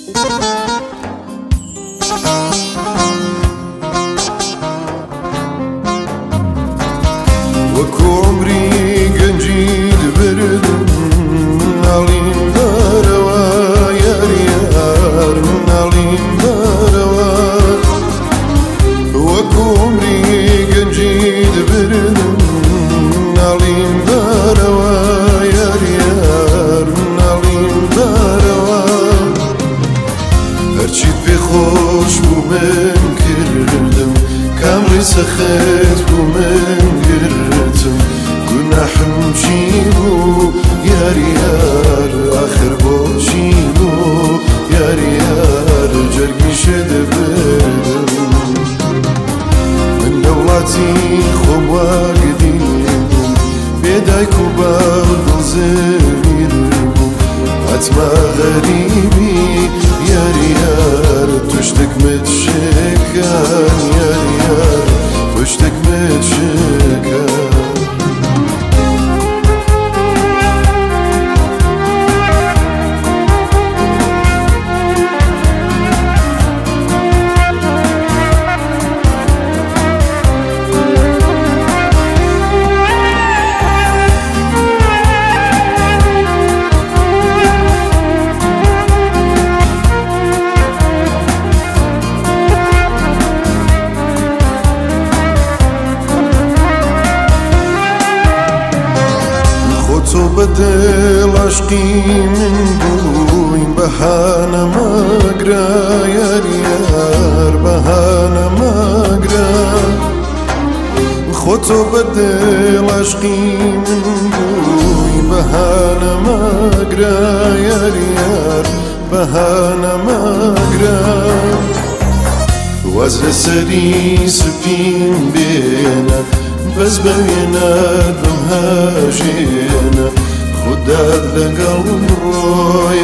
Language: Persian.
سخت بو من گرتم گناحم چی بو یار یار آخر باشی بو یار یار جرگیشه دبردم من دولتی خواه گدیم بیدای کوبال دلزمیر بو حتما غریبی یار یار تشتک متشکن یار یار تشتك متشكر تو بدل عشقی من بوین بهانه مگرا یار یار بهانه مگرا خودتو بدل عشقی من بوین بهانه مگرا یار یار بهانه مگرا وزر سری سپین بینه بس بينا بمهاجينا خداد لقلب روي